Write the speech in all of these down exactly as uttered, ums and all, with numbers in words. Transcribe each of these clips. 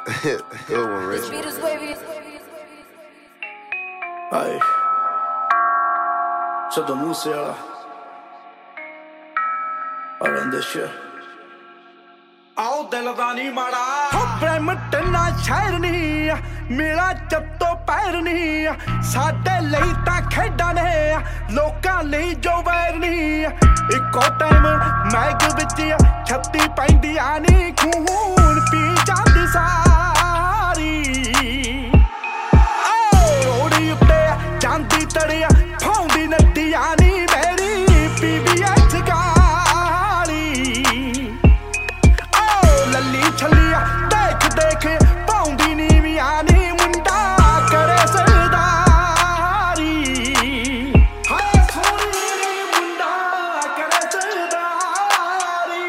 Good one, Rich. Ay, sotto musica around this shit. आओ दिल दा नी माड़ा प्रेम टन्ना शहर नी मेरा जत्तो पैर नी साडे लई तां खेडां ने लोकां लई जो वैर नी इक्को टाइम मैग विच छत्ती पैंदियां नी खून पी जांदी सारी ओड़ी उत्ते जांदी तड़िया फाउंदी नट्टियां नी मेरी पीबीएच गाली लल्ली छलिया देख देख पाउंदी नीवियां नी मुंडा करे सरदारी हाय सोनी मुंडा करे सरदारी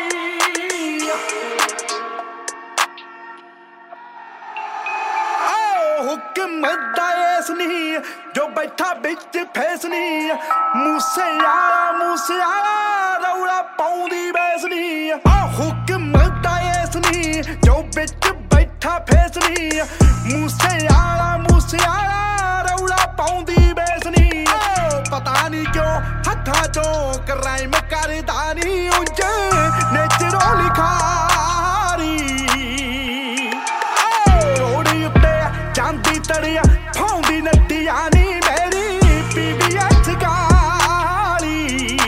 ओ हुक्म दाएस नी जो बैठा बिच फेस नी मूसे यारा मूसे यारा रौला पाउंदी बैस नी ओ हुक्म दाएस नी जो बिच बैठा फेस नी मूसे यारा मूसे यारा रौला पाउंदी बैस नी ओ पता नहीं क्यों हत्था चो क्राइम करदा नी उंज नेचरो लिखारी ओड़ी उत्ते जांदी तड़िया फाउंदी नट्टियां नी मेरी पीबीएच गाली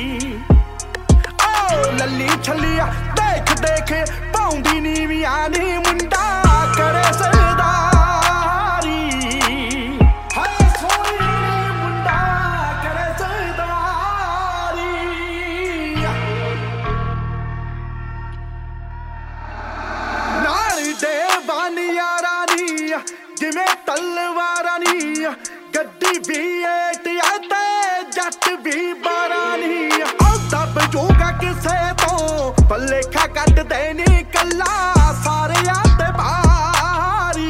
ओ लल्ली छलिया देख देख पाउंदी नीवियां नी मुंडा करे सरदारी हाय सोनी मुंडा करे सरदारी नाल दे बानिया रानी जिवें तलवारां नी गड्डी भी एटिया ते जट भी बारानी ओ दब जूगा किसे तो भलेखा कट देनी कला सारे आते भारी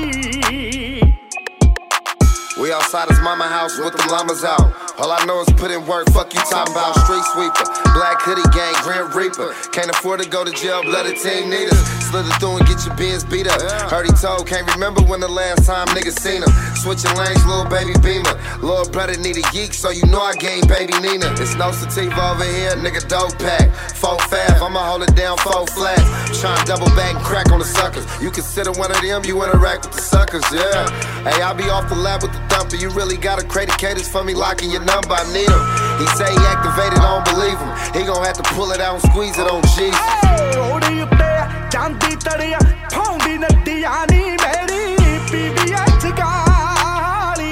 We outside his mama house with the llamas out. All I know is put in work, fuck you talking about. Street sweeper, black hoodie gang, Grim Reaper. Can't afford to go to jail, blood the team need us. Slither through and get your bins beat up. Heard he told, can't remember when the last time niggas seen him. Switching lanes, little baby Beamer. Lord brother need a yeek, so you know I gained baby Nina. It's no sativa over here, nigga dope pack. Four fab, I'ma hold it down, four flat. Tryna double back and crack on the suckers. You consider one of them, you interact with the suckers, yeah. Hey, I be off the lab with the thumper. You really got a crate of caters for me, locking your number, I need him. He say he activated, I don't believe him. He gon' have to pull it out and squeeze it on Jesus. ओड़ी उत्ते जांदी तड़िया फाउंदी नट्टियां नी मेरी PBH गाली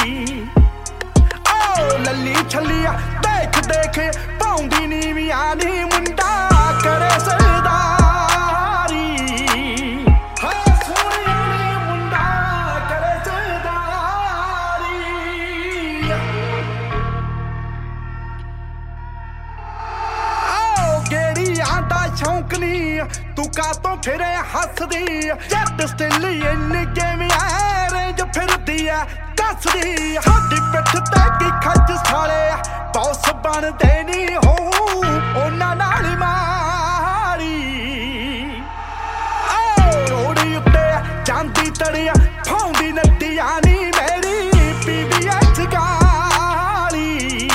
ओ लल्ली छलिया देख देख पाउंदी नीवियां नी मुंडा करे सरदारी हाय सोनी मुंडा करे सरदारी ओ गेड़ियां दा शौक नी तू कातों फिरे हसदी जट स्टिल इन गेम रेंज फिरदी है दसदी साडी पिठ ते की खच साले बॉस बन देनी हो ओना नाल मारी ओड़ी उत्ते जांदी तड़िया फाउंदी नट्टियां नी मेरी पीबीएच गाली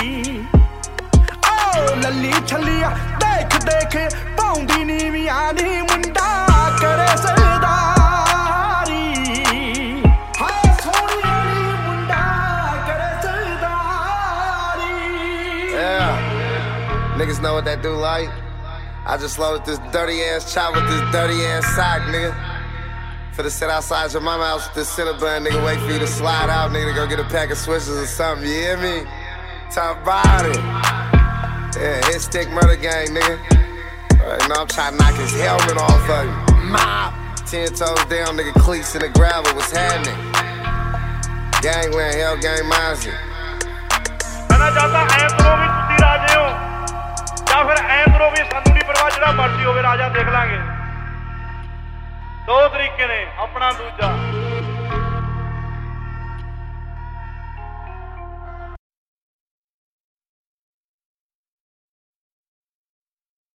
ओ लल्ली छलिया देख देख पाउंदी नीवियां नी मुंडा करे सरदारी हाय सोनी मुंडा करे सरदारी Yeah. Niggas know what that do like. I just loaded this dirty ass chop with this dirty ass sock, nigga. Finna sit outside your mama house with this Cinnabon, nigga. Wait for you to slide out, nigga, to go get a pack of switches or something, you hear me? Talk about it. Yeah, hit stick murder gang, nigga. Uh, you know, I'm trying to knock his helmet off of you. Mop! Ten toes down, nigga, cleats in the gravel, what's happening? Gangland, hell gang minds it. कहना चाहता ऐ करो भी तुसी राजे हो या फिर ऐ करो भी सानू नहीं परवाह जिहड़ा मर्जी होवे राजा देख लांगे दो तरीके ने अपना दूजा